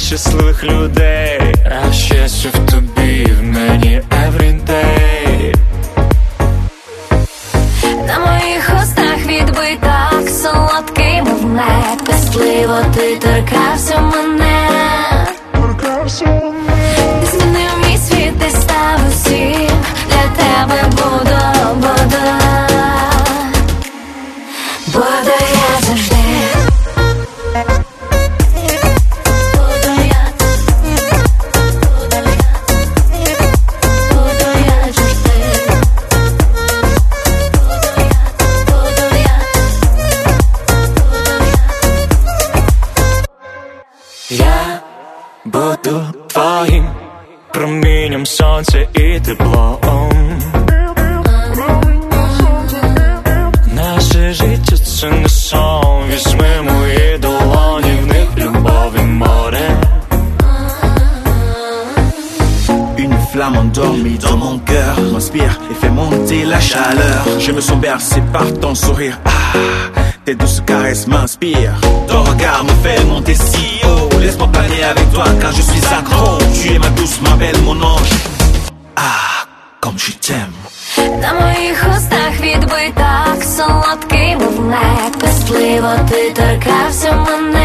щасливих людей, а щастя в тобі, в мені everyday. На моїх устах відбиток солодкий, мов мед. Пестливо ти торкався мене. Ти змінив мій світ, ти став усім. Для тебе буду я завжди. Я буду твоїм промінням сонця і теплом. Наше життя це не сон. Візьми мої долоні, в них любов і море. Une flamme endormie dans mon cœur m'inspire et fait monter la chaleur. Je me sens bercé par ton sourire. Tes douces caresses m'inspirent. Ton regard me fait monter si haut. Laisse-moi planer avec toi car je suis accro. Tu es ma douce, ma belle, mon ange. Comme je t'aime. На моїх устах відбиток солодкий, мов мед. Пестливо ти торкався мене.